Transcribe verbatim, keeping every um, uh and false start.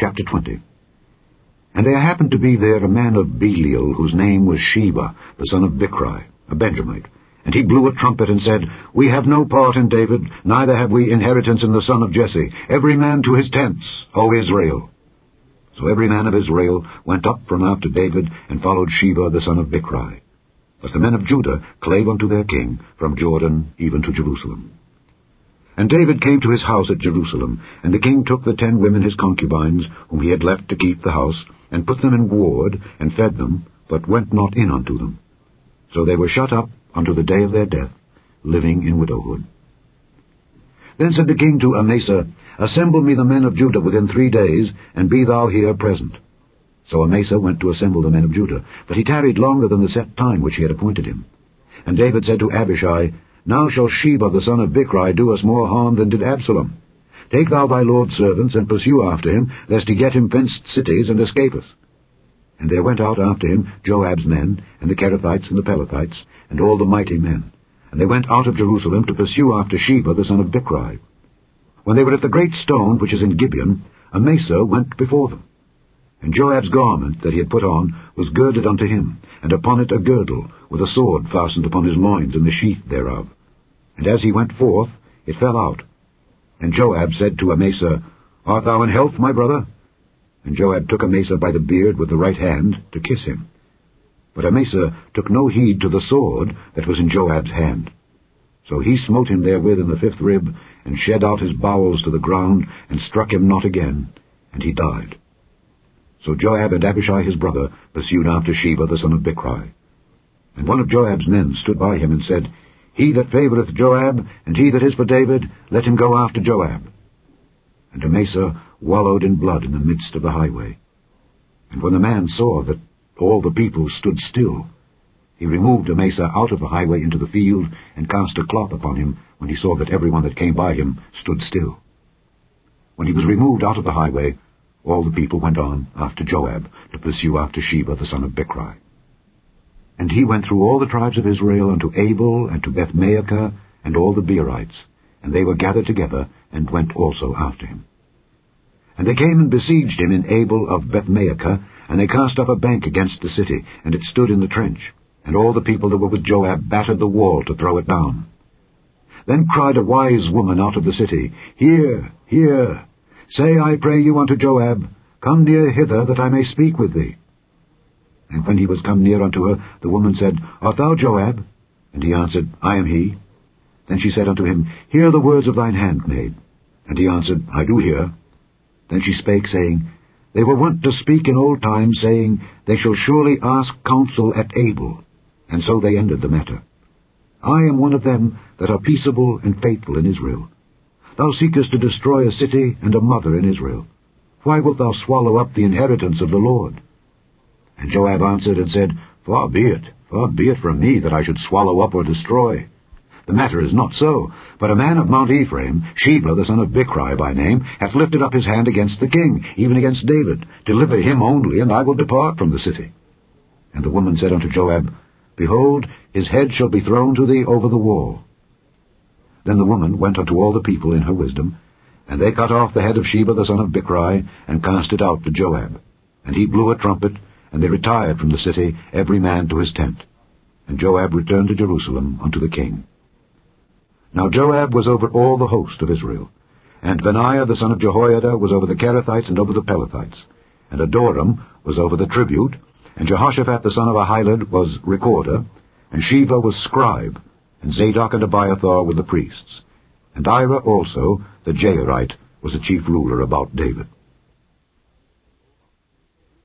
Chapter twenty. And there happened to be there a man of Belial, whose name was Sheba, the son of Bichri, a Benjamite. And he blew a trumpet and said, We have no part in David, neither have we inheritance in the son of Jesse. Every man to his tents, O Israel. So every man of Israel went up from after David, and followed Sheba the son of Bichri. But the men of Judah clave unto their king, from Jordan even to Jerusalem. And David came to his house at Jerusalem, and the king took the ten women his concubines, whom he had left to keep the house, and put them in ward, and fed them, but went not in unto them. So they were shut up unto the day of their death, living in widowhood. Then said the king to Amasa, Assemble me the men of Judah within three days, and be thou here present. So Amasa went to assemble the men of Judah, but he tarried longer than the set time which he had appointed him. And David said to Abishai, Now shall Sheba the son of Bichri do us more harm than did Absalom. Take thou thy lord's servants, and pursue after him, lest he get him fenced cities, and escape us. And there went out after him Joab's men, and the Kerethites and the Pelethites, and all the mighty men. And they went out of Jerusalem to pursue after Sheba the son of Bichri. When they were at the great stone which is in Gibeon, Amasa went before them. And Joab's garment that he had put on was girded unto him, and upon it a girdle, with a sword fastened upon his loins in the sheath thereof. And as he went forth, it fell out. And Joab said to Amasa, Art thou in health, my brother? And Joab took Amasa by the beard with the right hand, to kiss him. But Amasa took no heed to the sword that was in Joab's hand. So he smote him therewith in the fifth rib, and shed out his bowels to the ground, and struck him not again, and he died. So Joab and Abishai his brother pursued after Sheba the son of Bichri. And one of Joab's men stood by him, and said, He that favoureth Joab, and he that is for David, let him go after Joab. And Amasa wallowed in blood in the midst of the highway. And when the man saw that all the people stood still, he removed Amasa out of the highway into the field, and cast a cloth upon him, when he saw that every one that came by him stood still. When he was removed out of the highway, all the people went on after Joab, to pursue after Sheba the son of Bichri. And he went through all the tribes of Israel unto Abel, and to Bethmaachah, and all the Beerites, and they were gathered together, and went also after him. And they came and besieged him in Abel of Bethmaachah, and they cast up a bank against the city, and it stood in the trench, and all the people that were with Joab battered the wall to throw it down. Then cried a wise woman out of the city, Hear, hear, say, I pray you unto Joab, Come near hither, that I may speak with thee. And when he was come near unto her, the woman said, Art thou Joab? And he answered, I am he. Then she said unto him, Hear the words of thine handmaid. And he answered, I do hear. Then she spake, saying, They were wont to speak in old times, saying, They shall surely ask counsel at Abel. And so they ended the matter. I am one of them that are peaceable and faithful in Israel. Thou seekest to destroy a city and a mother in Israel. Why wilt thou swallow up the inheritance of the Lord? And Joab answered and said, Far be it, far be it from me that I should swallow up or destroy. The matter is not so, but a man of Mount Ephraim, Sheba the son of Bichri by name, hath lifted up his hand against the king, even against David. Deliver him only, and I will depart from the city. And the woman said unto Joab, Behold, his head shall be thrown to thee over the wall. Then the woman went unto all the people in her wisdom, and they cut off the head of Sheba the son of Bichri, and cast it out to Joab. And he blew a trumpet, and they retired from the city, every man to his tent. And Joab returned to Jerusalem unto the king. Now Joab was over all the host of Israel, and Benaiah the son of Jehoiada was over the Kerethites and over the Pelethites, and Adoram was over the tribute, and Jehoshaphat the son of Ahilud was recorder, and Sheva was scribe, and Zadok and Abiathar were the priests, and Ira also, the Jairite, was the chief ruler about David.